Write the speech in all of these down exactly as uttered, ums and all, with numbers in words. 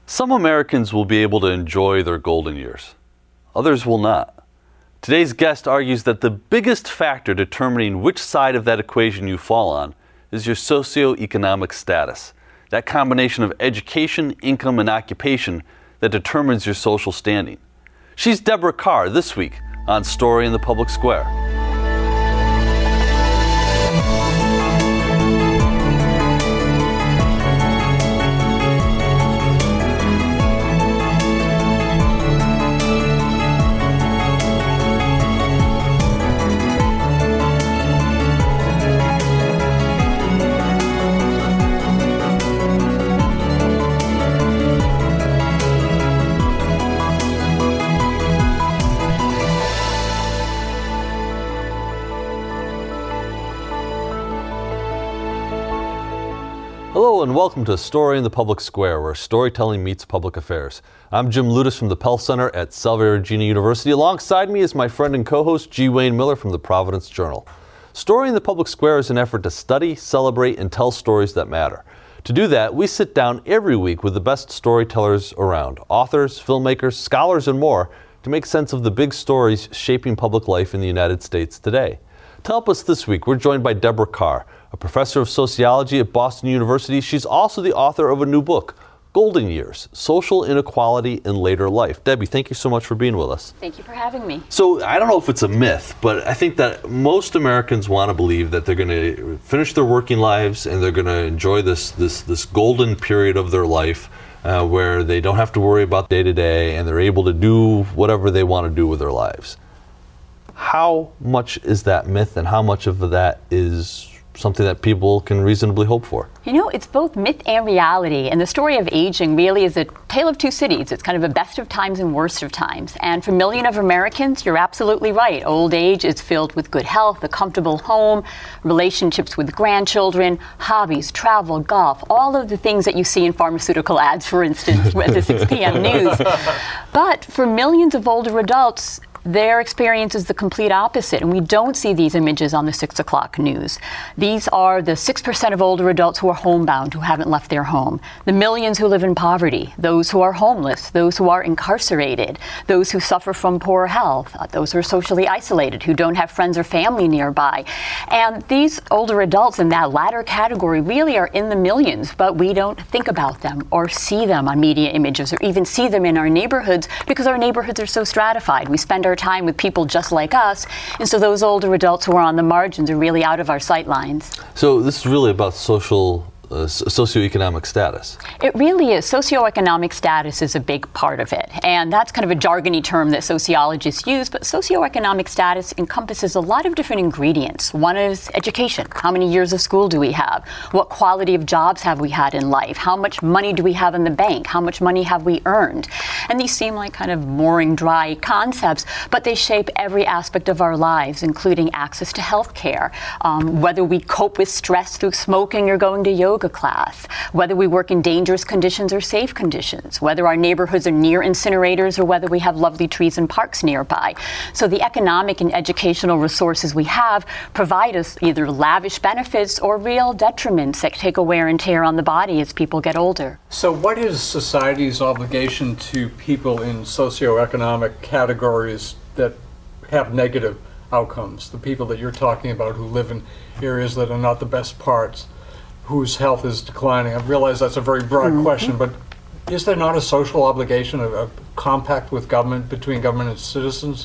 Some Americans will be able to enjoy their golden years. Others will not. Today's guest argues that the biggest factor determining which side of that equation you fall on is your socioeconomic status. That combination of education, income, and occupation that determines your social standing. She's Deborah Carr this week on Story in the Public Square. Hello and welcome to Story in the Public Square, where storytelling meets public affairs. I'm Jim Lutis from the Pell Center at Salve Regina University. Alongside me is my friend and co-host G. Wayne Miller from the Providence Journal. Story in the Public Square is an effort to study, celebrate, and tell stories that matter. To do that, we sit down every week with the best storytellers around, authors, filmmakers, scholars, and more, to make sense of the big stories shaping public life in the United States today. To help us this week, we're joined by Deborah Carr, a professor of sociology at Boston University. She's also the author of a new book, Golden Years, Social Inequality in Later Life. Debbie, thank you so much for being with us. Thank you for having me. So I don't know if it's a myth, but I think that most Americans want to believe that they're going to finish their working lives and they're going to enjoy this, this, this golden period of their life uh, where they don't have to worry about day to day and they're able to do whatever they want to do with their lives. How much is that myth and how much of that is something that people can reasonably hope for? You know, it's both myth and reality, and the story of aging really is a tale of two cities. It's kind of a best of times and worst of times. And for millions of Americans, you're absolutely right. Old age is filled with good health, a comfortable home, relationships with grandchildren, hobbies, travel, golf, all of the things that you see in pharmaceutical ads, for instance, at the six p.m. news. But for millions of older adults, their experience is the complete opposite, and we don't see these images on the six o'clock news. These are the six percent of older adults who are homebound, who haven't left their home, the millions who live in poverty, those who are homeless, those who are incarcerated, those who suffer from poor health, those who are socially isolated, who don't have friends or family nearby. And these older adults in that latter category really are in the millions, but we don't think about them or see them on media images or even see them in our neighborhoods because our neighborhoods are so stratified. We spend our time with people just like us, and so those older adults who are on the margins are really out of our sight lines. So this is really about social Uh, socioeconomic status. It really is. Socioeconomic status is a big part of it. And that's kind of a jargony term that sociologists use, but socioeconomic status encompasses a lot of different ingredients. One is education. How many years of school do we have? What quality of jobs have we had in life? How much money do we have in the bank? How much money have we earned? And these seem like kind of boring, dry concepts, but they shape every aspect of our lives, including access to health care, um, whether we cope with stress through smoking or going to yoga class, whether we work in dangerous conditions or safe conditions, whether our neighborhoods are near incinerators or whether we have lovely trees and parks nearby. So the economic and educational resources we have provide us either lavish benefits or real detriments that take a wear and tear on the body as people get older. So what is society's obligation to people in socioeconomic categories that have negative outcomes, the people that you're talking about who live in areas that are not the best parts, whose health is declining? I realize that's a very broad mm-hmm. question, but is there not a social obligation, a, a compact with government, between government and citizens?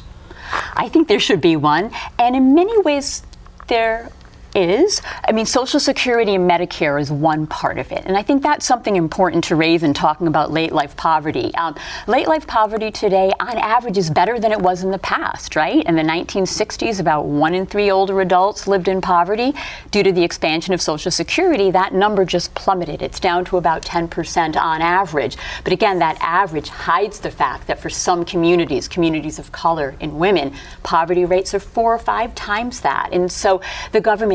I think there should be one, and in many ways there is. I mean, Social Security and Medicare is one part of it. And I think that's something important to raise in talking about late life poverty. Um, late life poverty today, on average, is better than it was in the past, right? In the nineteen sixties, about one in three older adults lived in poverty. Due to the expansion of Social Security, that number just plummeted. It's down to about ten percent on average. But again, that average hides the fact that for some communities, communities of color and women, poverty rates are four or five times that. And so the government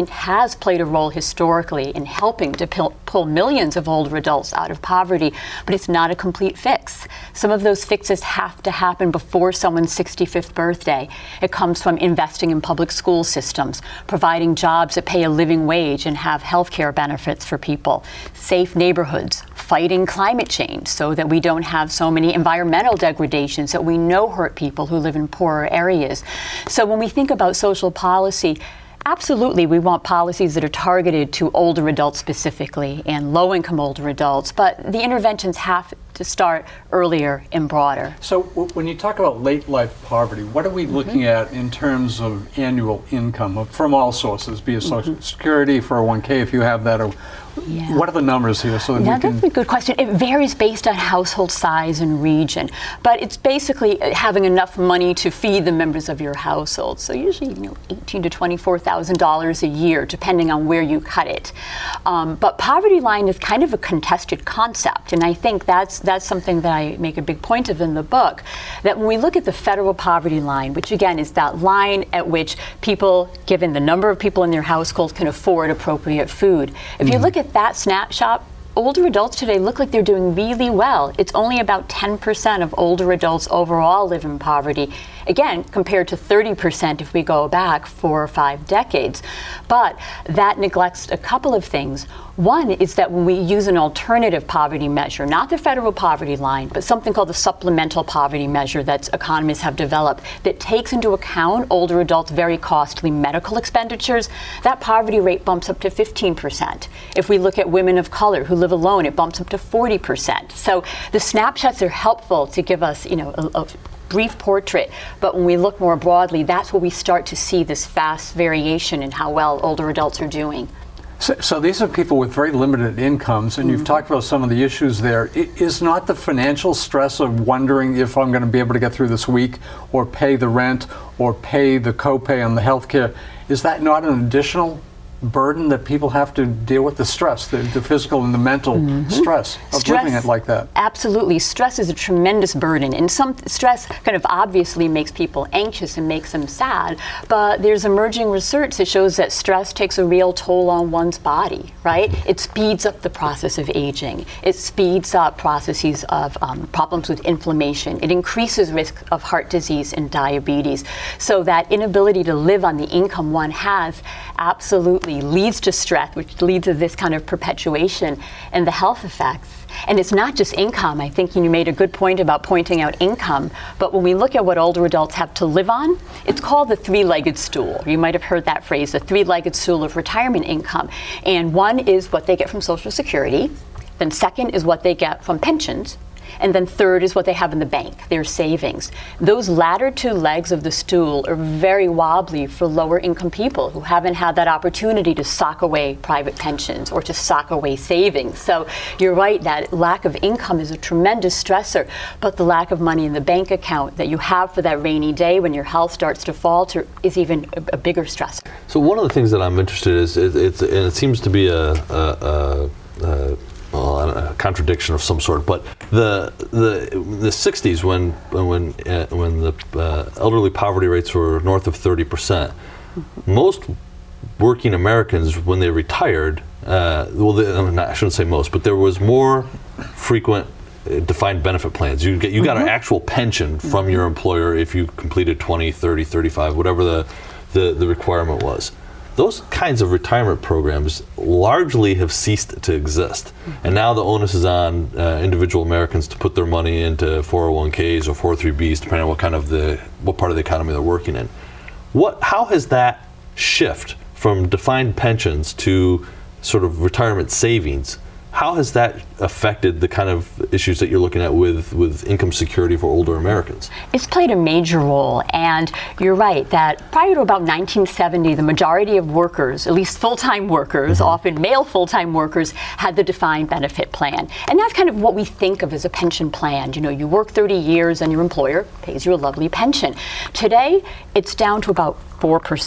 government has played a role historically in helping to pull, pull millions of older adults out of poverty, but it's not a complete fix. Some of those fixes have to happen before someone's sixty-fifth birthday. It comes from investing in public school systems, providing jobs that pay a living wage and have health care benefits for people, safe neighborhoods, fighting climate change so that we don't have so many environmental degradations that we know hurt people who live in poorer areas. So when we think about social policy, absolutely, we want policies that are targeted to older adults specifically and low-income older adults, but the interventions have to start earlier and broader. So w- when you talk about late life poverty, what are we mm-hmm. looking at in terms of annual income from all sources, be it Social mm-hmm. Security, four oh one k if you have that, or yeah. what are the numbers here? So that yeah, we can... that's a good question. It varies based on household size and region, but it's basically having enough money to feed the members of your household. So usually, you know, eighteen to twenty-four thousand dollars a year, depending on where you cut it. Um, but poverty line is kind of a contested concept, and I think that's that's something that I make a big point of in the book. That when we look at the federal poverty line, which again is that line at which people, given the number of people in their household, can afford appropriate food. If mm-hmm. you look at that snapshot, older adults today look like they're doing really well. It's only about ten percent of older adults overall live in poverty. Again, compared to thirty percent if we go back four or five decades. But that neglects a couple of things. One is that when we use an alternative poverty measure, not the federal poverty line, but something called the supplemental poverty measure that economists have developed that takes into account older adults' very costly medical expenditures, that poverty rate bumps up to fifteen percent. If we look at women of color who live alone, it bumps up to forty percent. So the snapshots are helpful to give us, you know, a, a brief portrait, but when we look more broadly, that's where we start to see this vast variation in how well older adults are doing. So, so these are people with very limited incomes, and mm-hmm. you've talked about some of the issues there. It is not the financial stress of wondering if I'm going to be able to get through this week, or pay the rent, or pay the copay on the health care. Is that not an additional burden that people have to deal with? The stress, the, the physical and the mental mm-hmm. stress of stress, living it like that. Absolutely. Stress is a tremendous burden, and some stress kind of obviously makes people anxious and makes them sad, but there's emerging research that shows that stress takes a real toll on one's body, right? It speeds up the process of aging. It speeds up processes of um, problems with inflammation. It increases risk of heart disease and diabetes. So that inability to live on the income one has absolutely leads to stress, which leads to this kind of perpetuation and the health effects. And it's not just income. I think you made a good point about pointing out income, but when we look at what older adults have to live on, it's called the three-legged stool. You might have heard that phrase, the three-legged stool of retirement income. And one is what they get from Social Security, then second is what they get from pensions, and then third is what they have in the bank, their savings. Those latter two legs of the stool are very wobbly for lower income people who haven't had that opportunity to sock away private pensions or to sock away savings. So you're right, that lack of income is a tremendous stressor, but the lack of money in the bank account that you have for that rainy day when your health starts to falter is even a, a bigger stressor. So one of the things that I'm interested in is, it, it's, and it seems to be a, a, a, a Well, a contradiction of some sort, but the the the sixties when when uh, when the uh, elderly poverty rates were north of thirty percent, most working Americans when they retired, uh, well, they, I shouldn't say most, but there was more frequent uh, defined benefit plans. You get you got mm-hmm. an actual pension from mm-hmm. your employer if you completed twenty, thirty, thirty-five, whatever the the, the requirement was. Those kinds of retirement programs largely have ceased to exist. Mm-hmm. And now the onus is on uh, individual Americans to put their money into four oh one k's or four oh three b's, depending on what kind of the, what part of the economy they're working in. What, how has that shift from defined pensions to sort of retirement savings, how has that affected the kind of issues that you're looking at with, with income security for older Americans? It's played a major role, and you're right that prior to about nineteen seventy, the majority of workers, at least full-time workers, mm-hmm. often male full-time workers, had the defined benefit plan. And that's kind of what we think of as a pension plan. You know, you work thirty years and your employer pays you a lovely pension. Today, it's down to about four percent.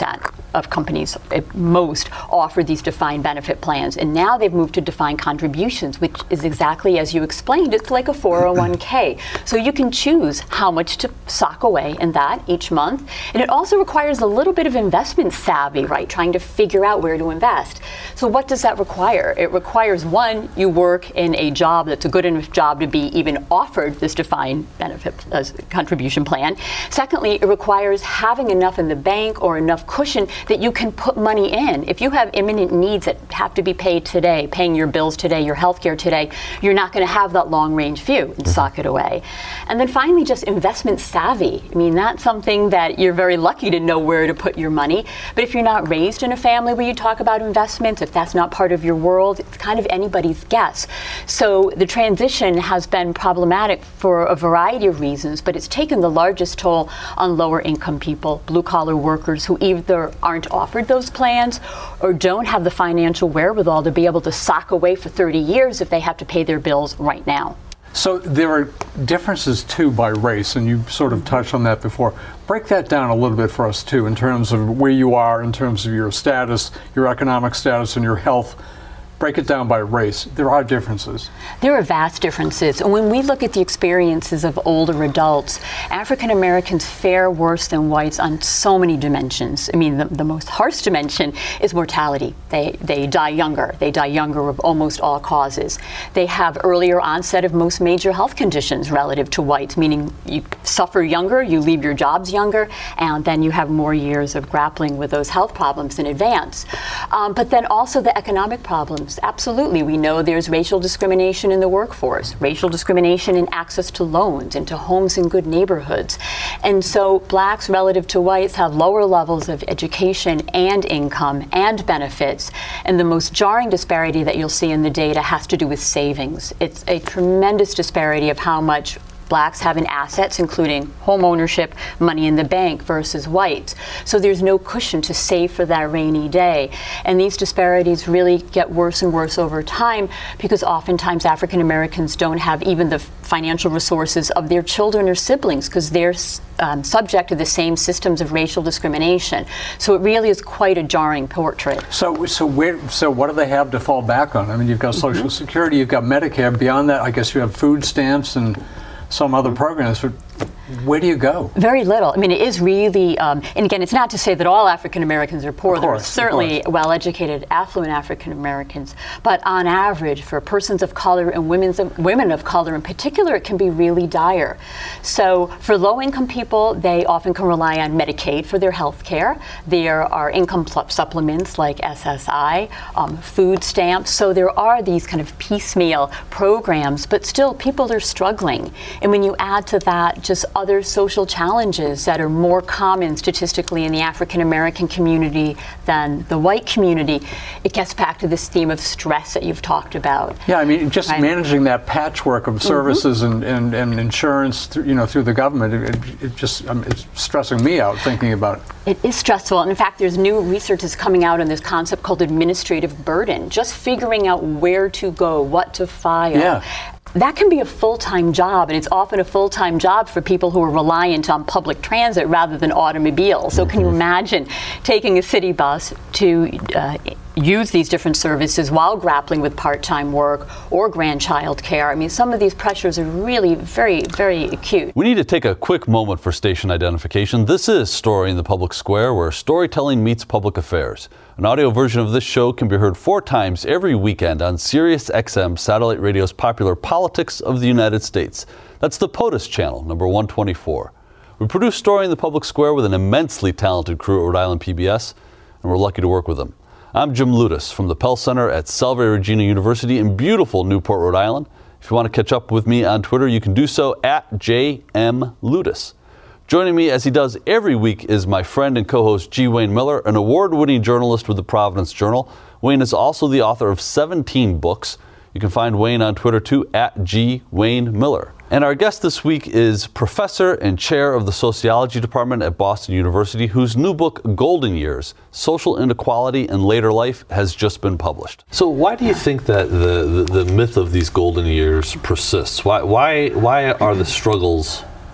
of companies at most offer these defined benefit plans. And now they've moved to defined contributions, which is exactly as you explained. It's like a four oh one k. So you can choose how much to sock away in that each month. And it also requires a little bit of investment savvy, right? Trying to figure out where to invest. So what does that require? It requires, one, you work in a job that's a good enough job to be even offered this defined benefit uh, contribution plan. Secondly, it requires having enough in the bank or enough cushion that you can put money in. If you have imminent needs that have to be paid today, paying your bills today, your health care today, you're not going to have that long range view and sock it away. And then finally, just investment savvy. I mean, that's something that you're very lucky to know where to put your money. But if you're not raised in a family where you talk about investments, if that's not part of your world, it's kind of anybody's guess. So the transition has been problematic for a variety of reasons, but it's taken the largest toll on lower income people, blue collar workers who either aren't offered those plans or don't have the financial wherewithal to be able to sock away for thirty years if they have to pay their bills right now. So there are differences too by race, and you sort of touched on that before. Break that down a little bit for us too, in terms of where you are, in terms of your status, your economic status, and your health. Break it down by race. There are differences. There are vast differences. And when we look at the experiences of older adults, African Americans fare worse than whites on so many dimensions. I mean, the, the most harsh dimension is mortality. They, they die younger. They die younger of almost all causes. They have earlier onset of most major health conditions relative to whites, meaning you suffer younger, you leave your jobs younger, and then you have more years of grappling with those health problems in advance. Um, but then also the economic problems. Absolutely. We know there's racial discrimination in the workforce, racial discrimination in access to loans, into homes in good neighborhoods. And so blacks relative to whites have lower levels of education and income and benefits. And the most jarring disparity that you'll see in the data has to do with savings. It's a tremendous disparity of how much blacks have in assets, including home ownership, money in the bank, versus whites. So there's no cushion to save for that rainy day. And these disparities really get worse and worse over time because oftentimes African Americans don't have even the financial resources of their children or siblings because they're um, subject to the same systems of racial discrimination. So it really is quite a jarring portrait. So, so where, so what do they have to fall back on? I mean, you've got Social mm-hmm. Security, you've got Medicare. Beyond that, I guess you have food stamps and some other programs. But where do you go? Very little. I mean, it is really, um, and again, it's not to say that all African Americans are poor. Of There course, are certainly well-educated, affluent African Americans. But on average, for persons of color and women's, women of color in particular, it can be really dire. So for low-income people, they often can rely on Medicaid for their health care. There are income supplements like S S I, um, food stamps. So there are these kind of piecemeal programs, but still people are struggling. And when you add to that just other social challenges that are more common statistically in the African American community than the white community, it gets back to this theme of stress that you've talked about. Yeah, I mean, just right? managing that patchwork of services mm-hmm. and, and, and insurance, through, you know, through the government, it, it just, I mean, it's stressing me out thinking about it. It is stressful. And in fact, there's new research that's coming out on this concept called administrative burden, just figuring out where to go, what to file. Yeah. That can be a full-time job, and it's often a full-time job for people who are reliant on public transit rather than automobiles. So can you imagine taking a city bus to uh, use these different services while grappling with part-time work or grandchild care? I mean, some of these pressures are really very, very acute. We need to take a quick moment for station identification. This is Story in the Public Square, where storytelling meets public affairs. An audio version of this show can be heard four times every weekend on Sirius X M Satellite Radio's popular Politics of the United States. That's the POTUS channel, number one twenty-four. We produce Story in the Public Square with an immensely talented crew at Rhode Island P B S, and we're lucky to work with them. I'm Jim Ludas from the Pell Center at Salve Regina University in beautiful Newport, Rhode Island. If you want to catch up with me on Twitter, you can do so at J M Ludas. Joining me, as he does every week, is my friend and co-host G. Wayne Miller, an award-winning journalist with the Providence Journal. Wayne is also the author of seventeen books. You can find Wayne on Twitter, too, at G. Wayne Miller. And our guest this week is professor and chair of the sociology department at Boston University, whose new book, Golden Years, Social Inequality in Later Life, has just been published. So why do you think that the, the, the myth of these golden years persists? Why, why, why are the struggles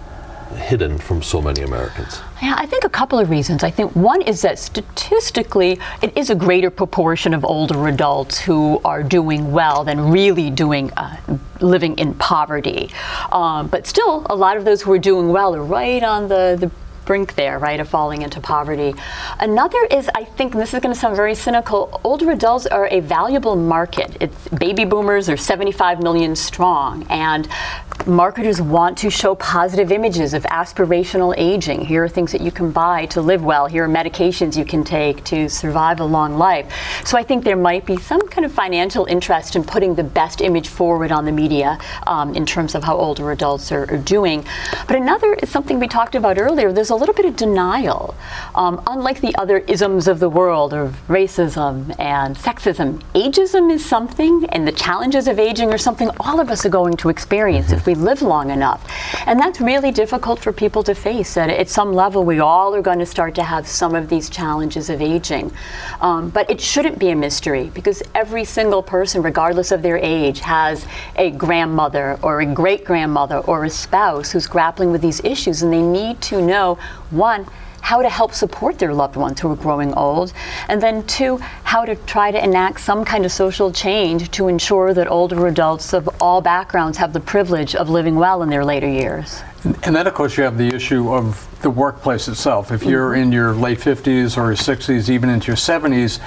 hidden from so many Americans? Yeah, I think a couple of reasons. I think one is that statistically, it is a greater proportion of older adults who are doing well than really doing uh, living in poverty. Um, but still, a lot of those who are doing well are right on the, the brink there, right, of falling into poverty. Another is, I think, and this is going to sound very cynical, older adults are a valuable market. It's baby boomers are seventy-five million strong, and marketers want to show positive images of aspirational aging. Here are things that you can buy to live well. Here are medications you can take to survive a long life. So I think there might be some kind of financial interest in putting the best image forward on the media um, in terms of how older adults are, are doing. But another is something we talked about earlier. There's a little bit of denial. Um, unlike the other isms of the world of racism and sexism, ageism is something, and the challenges of aging are something all of us are going to experience if we live long enough. And that's really difficult for people to face. That at some level, we all are going to start to have some of these challenges of aging. Um, but it shouldn't be a mystery, because every single person, regardless of their age, has a grandmother or a great-grandmother or a spouse who's grappling with these issues, and they need to know, one, how to help support their loved ones who are growing old, and then two, how to try to enact some kind of social change to ensure that older adults of all backgrounds have the privilege of living well in their later years. And then, of course, you have the issue of the workplace itself. If you're in your late fifties or your sixties, even into your seventies,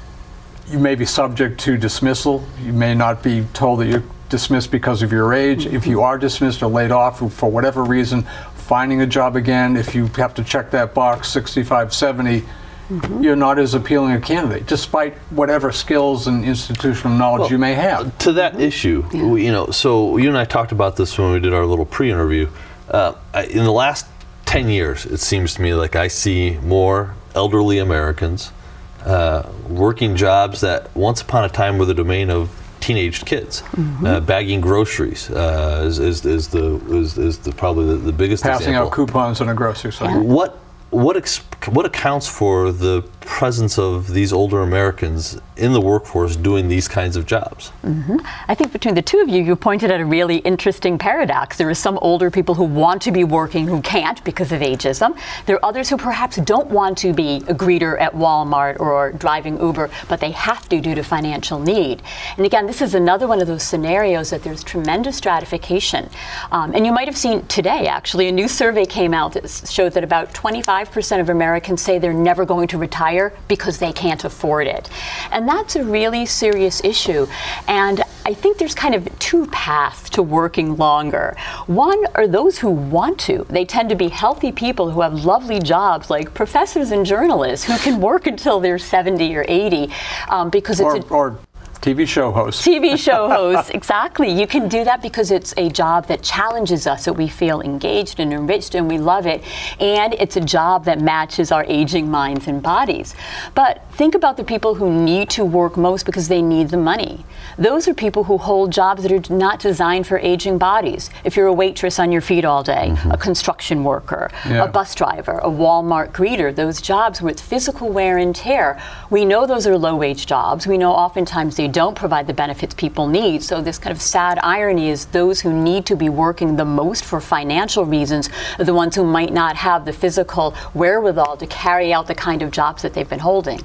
you may be subject to dismissal. You may not be told that you're dismissed because of your age. If you are dismissed or laid off for whatever reason, finding a job again, if you have to check that box, sixty-five, seventy, mm-hmm. you're not as appealing a candidate, despite whatever skills and institutional knowledge well, you may have. To that issue, yeah. we, you know, so you and I talked about this when we did our little pre-interview. Uh, I, in the last ten years, it seems to me like I see more elderly Americans uh, working jobs that once upon a time were the domain of teenage kids. Mm-hmm. uh, bagging groceries uh, is, is, is the is, is the probably the, the biggest Passing example. out coupons in a grocery store. Yeah. What what ex- what accounts for the presence of these older Americans in the workforce doing these kinds of jobs? Mm-hmm. I think between the two of you, you pointed at a really interesting paradox. There are some older people who want to be working who can't because of ageism. There are others who perhaps don't want to be a greeter at Walmart or driving Uber, but they have to due to financial need. And again, this is another one of those scenarios that there's tremendous stratification. Um, and you might have seen today, actually, a new survey came out that showed that about twenty-five percent of Americans say they're never going to retire because they can't afford it. And that's a really serious issue. And I think there's kind of two paths to working longer. One are those who want to. They tend to be healthy people who have lovely jobs, like professors and journalists who can work until they're seventy or eighty um, because it's or, a, or T V show hosts. T V show hosts, exactly. You can do that because it's a job that challenges us, that we feel engaged and enriched and we love it. And it's a job that matches our aging minds and bodies. But think about the people who need to work most because they need the money. Those are people who hold jobs that are not designed for aging bodies. If you're a waitress on your feet all day, mm-hmm. a construction worker, yeah. a bus driver, a Walmart greeter, those jobs with physical wear and tear, we know those are low-wage jobs. We know oftentimes they don't provide the benefits people need. So this kind of sad irony is those who need to be working the most for financial reasons are the ones who might not have the physical wherewithal to carry out the kind of jobs that they've been holding.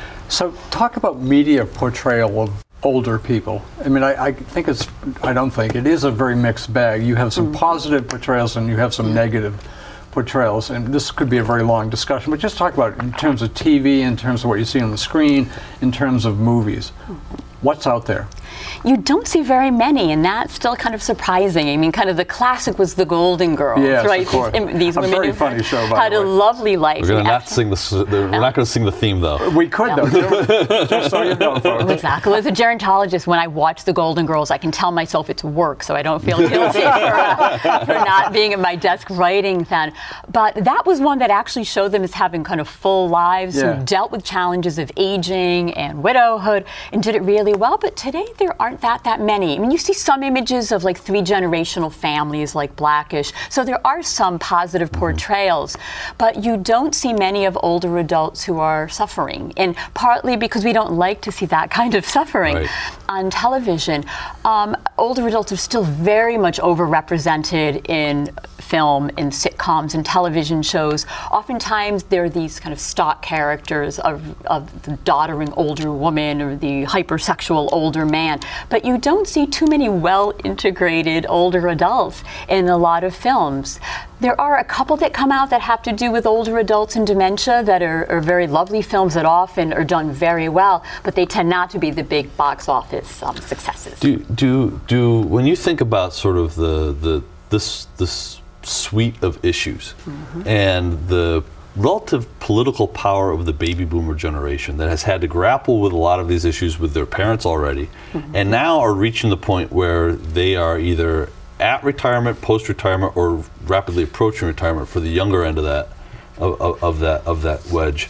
So talk about media portrayal of older people. I mean, I, I think it's, I don't think, it is a very mixed bag. You have some mm-hmm. positive portrayals and you have some mm-hmm. negative portrayals, and this could be a very long discussion, but just talk about it in terms of T V, in terms of what you see on the screen, in terms of movies. Mm-hmm. What's out there? You don't see very many, and that's still kind of surprising. I mean, kind of the classic was the Golden Girls, yes, right? Of course. These, these a women very who funny show, by had the a way. lovely life. We're going to not sing the. We're no. not going to sing the theme, though. We could, no. though. Just so you know, folks. Exactly. As a gerontologist, when I watch the Golden Girls, I can tell myself it's work, so I don't feel guilty for, uh, for not being at my desk writing then. But that was one that actually showed them as having kind of full lives, yeah. who dealt with challenges of aging and widowhood, and did it really well. But today, there aren't that that many. I mean, you see some images of like three generational families like Blackish, so there are some positive portrayals, but you don't see many of older adults who are suffering, and partly because we don't like to see that kind of suffering. Right. on television, um, older adults are still very much overrepresented in film, in sitcoms and television shows. Oftentimes they're these kind of stock characters of, of the doddering older woman or the hypersexual older man. But you don't see too many well-integrated older adults in a lot of films. There are a couple that come out that have to do with older adults and dementia that are, are very lovely films that often are done very well, but they tend not to be the big box office um, successes. Do, do, do, when you think about sort of the, the this, this suite of issues mm-hmm. and the relative political power of the baby boomer generation that has had to grapple with a lot of these issues with their parents already mm-hmm. and now are reaching the point where they are either at retirement, post-retirement, or rapidly approaching retirement for the younger end of that of, of, of that of that wedge.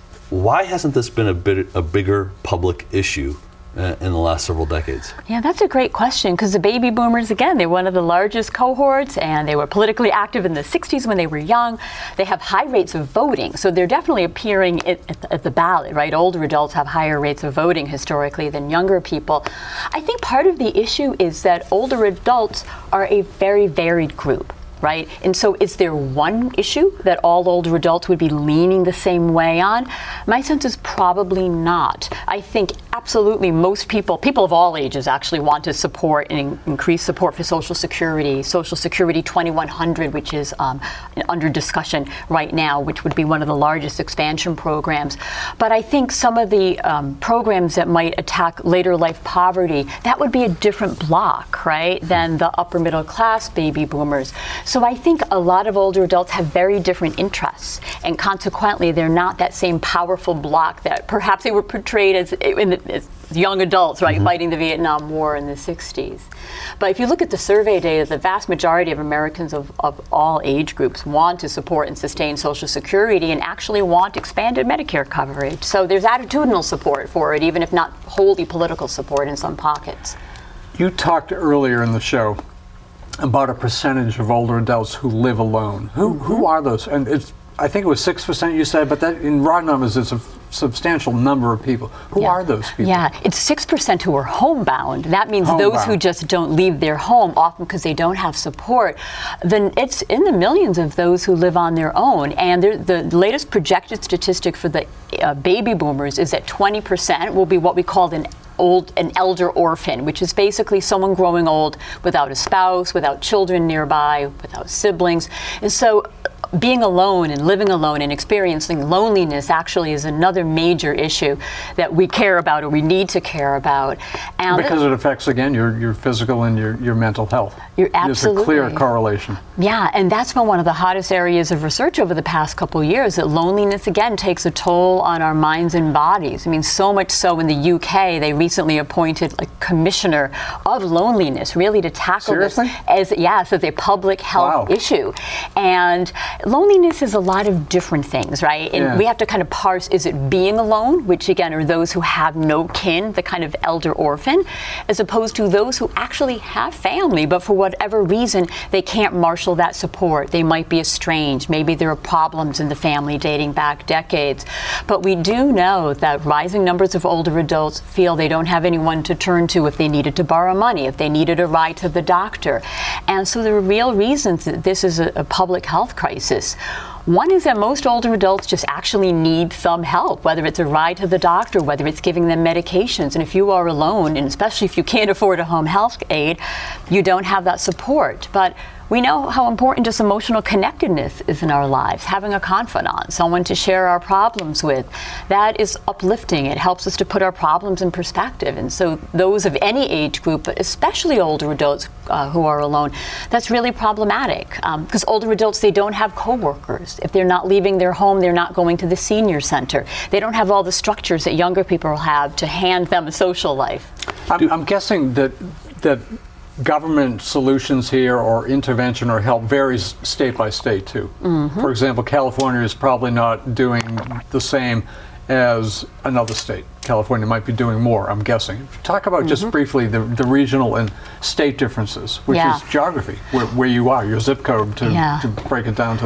Why hasn't this been a bit a bigger public issue uh, in the last several decades? Yeah, that's a great question, because the baby boomers, again, they're one of the largest cohorts, and they were politically active in the sixties when they were young. They have high rates of voting, so they're definitely appearing at, at, the, at the ballot, right? Older adults have higher rates of voting historically than younger people. I think part of the issue is that older adults are a very varied group. Right? And so is there one issue that all older adults would be leaning the same way on? My sense is probably not. I think absolutely most people, people of all ages actually want to support and in- increase support for Social Security, Social Security twenty-one hundred, which is um, under discussion right now, which would be one of the largest expansion programs. But I think some of the um, programs that might attack later life poverty, that would be a different block, right, than the upper middle class baby boomers. So I think a lot of older adults have very different interests, and consequently they're not that same powerful bloc that perhaps they were portrayed as, in the, as young adults, right, mm-hmm. fighting the Vietnam War in the sixties. But if you look at the survey data, the vast majority of Americans of, of all age groups want to support and sustain Social Security and actually want expanded Medicare coverage. So there's attitudinal support for it, even if not wholly political support in some pockets. You talked earlier in the show about a percentage of older adults who live alone. Who mm-hmm. who are those? And it's I think it was six percent you said, but that in raw numbers it's a f- substantial number of people. Who yeah. are those people? Yeah, it's six percent who are homebound. That means homebound. Those who just don't leave their home, often because they don't have support. Then it's in the millions of those who live on their own. And the latest projected statistic for the uh, baby boomers is that twenty percent will be what we called an old, an elder orphan, which is basically someone growing old without a spouse, without children nearby, without siblings. And so being alone and living alone and experiencing loneliness actually is another major issue that we care about or we need to care about. And because it affects, again, your, your physical and your, your mental health. You're absolutely. There's a clear correlation. Yeah, and that's been one of the hottest areas of research over the past couple of years, that loneliness, again, takes a toll on our minds and bodies. I mean, so much so in the U K, they recently appointed a commissioner of loneliness, really to tackle Seriously? this as, yes, as a public health wow. issue. And loneliness is a lot of different things, right? And yeah. we have to kind of parse, is it being alone, which again are those who have no kin, the kind of elder orphan, as opposed to those who actually have family, but for whatever reason, they can't marshal that support. They might be estranged. Maybe there are problems in the family dating back decades. But we do know that rising numbers of older adults feel they don't have anyone to turn to if they needed to borrow money, if they needed a ride to the doctor. And so there are real reasons that this is a, a public health crisis. One is that most older adults just actually need some help, whether it's a ride to the doctor, whether it's giving them medications. And if you are alone, and especially if you can't afford a home health aid, you don't have that support. But we know how important just emotional connectedness is in our lives. Having a confidant, someone to share our problems with, that is uplifting. It helps us to put our problems in perspective. And so those of any age group, but especially older adults uh, who are alone, that's really problematic. Because um, older adults, they don't have coworkers. If they're not leaving their home, they're not going to the senior center. They don't have all the structures that younger people have to hand them a social life. I'm, I'm guessing that that government solutions here or intervention or help varies state by state too. Mm-hmm. For example, California is probably not doing the same as another state. California might be doing more, I'm guessing. Talk about mm-hmm. just briefly the, the regional and state differences, which yeah. is geography, where, where you are, your zip code, to, yeah. to break it down to that.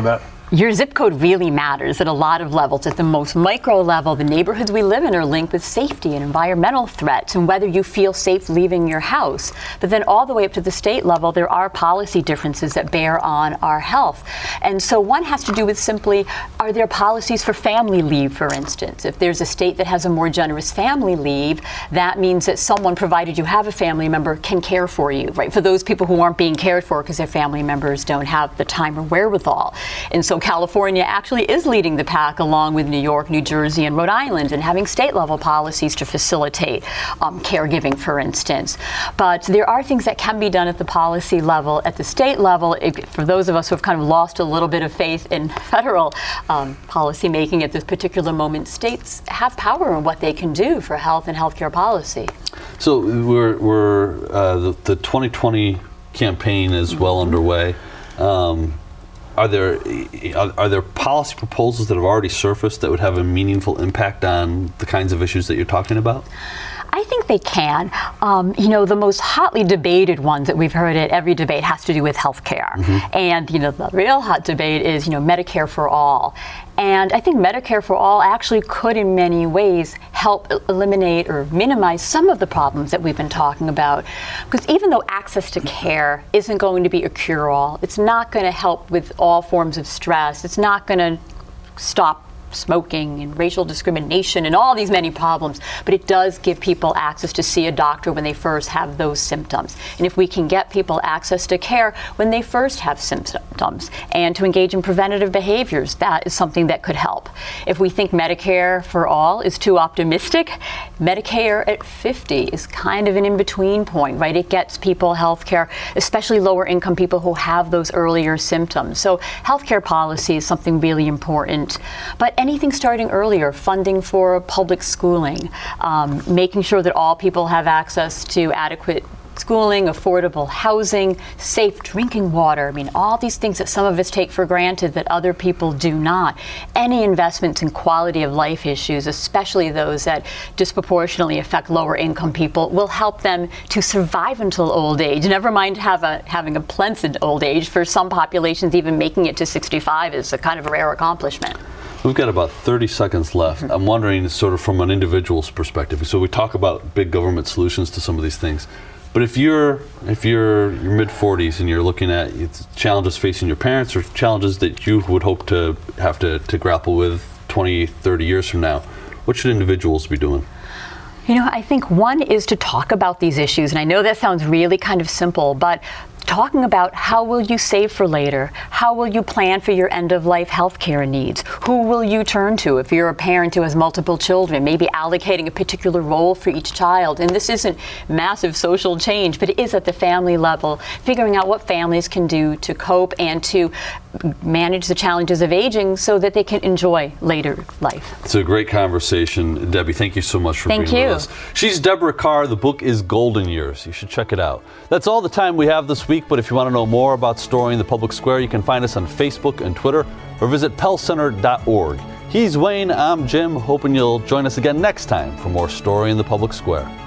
Your zip code really matters at a lot of levels. At the most micro level, the neighborhoods we live in are linked with safety and environmental threats and whether you feel safe leaving your house. But then all the way up to the state level, there are policy differences that bear on our health. And so one has to do with simply, are there policies for family leave, for instance? If there's a state that has a more generous family leave, that means that someone, provided you have a family member, can care for you, right? For those people who aren't being cared for because their family members don't have the time or wherewithal. And so California actually is leading the pack along with New York, New Jersey, and Rhode Island, and having state-level policies to facilitate um, caregiving, for instance. But there are things that can be done at the policy level. At the state level, it, for those of us who have kind of lost a little bit of faith in federal um, policy making at this particular moment, states have power in what they can do for health and healthcare policy. So we're, we're uh, the, the twenty twenty campaign is mm-hmm. well underway. Um, Are there are there policy proposals that have already surfaced that would have a meaningful impact on the kinds of issues that you're talking about? I think they can. Um, you know, the most hotly debated ones that we've heard at every debate has to do with health care. Mm-hmm. And, you know, the real hot debate is, you know, Medicare for all. And I think Medicare for all actually could in many ways help eliminate or minimize some of the problems that we've been talking about. Because even though access to care isn't going to be a cure-all, it's not going to help with all forms of stress, it's not going to stop smoking and racial discrimination and all these many problems, but it does give people access to see a doctor when they first have those symptoms. And if we can get people access to care when they first have symptoms and to engage in preventative behaviors, that is something that could help. If we think Medicare for all is too optimistic, Medicare at fifty is kind of an in-between point, right? It gets people health care, especially lower income people who have those earlier symptoms. So healthcare policy is something really important. But anything starting earlier, funding for public schooling, um, making sure that all people have access to adequate schooling, affordable housing, safe drinking water. I mean, all these things that some of us take for granted that other people do not. Any investments in quality of life issues, especially those that disproportionately affect lower income people, will help them to survive until old age. Never mind have a, having a pleasant old age. For some populations, even making it to sixty-five is a kind of a rare accomplishment. We've got about thirty seconds left. I'm wondering, sort of from an individual's perspective, so we talk about big government solutions to some of these things, but if you're if you're your mid forties and you're looking at challenges facing your parents or challenges that you would hope to have to, to grapple with twenty, thirty years from now, what should individuals be doing? You know, I think one is to talk about these issues, and I know that sounds really kind of simple, but talking about how will you save for later? How will you plan for your end-of-life health care needs? Who will you turn to if you're a parent who has multiple children? Maybe allocating a particular role for each child. And this isn't massive social change, but it is at the family level, figuring out what families can do to cope and to manage the challenges of aging so that they can enjoy later life. It's a great conversation. Debbie, thank you so much for thank being you. with us. She's Deborah Carr. The book is Golden Years. You should check it out. That's all the time we have this week, but if you want to know more about Storing the Public Square, you can find us on Facebook and Twitter or visit pell center dot org. He's Wayne, I'm Jim, hoping you'll join us again next time for more Storing the Public Square.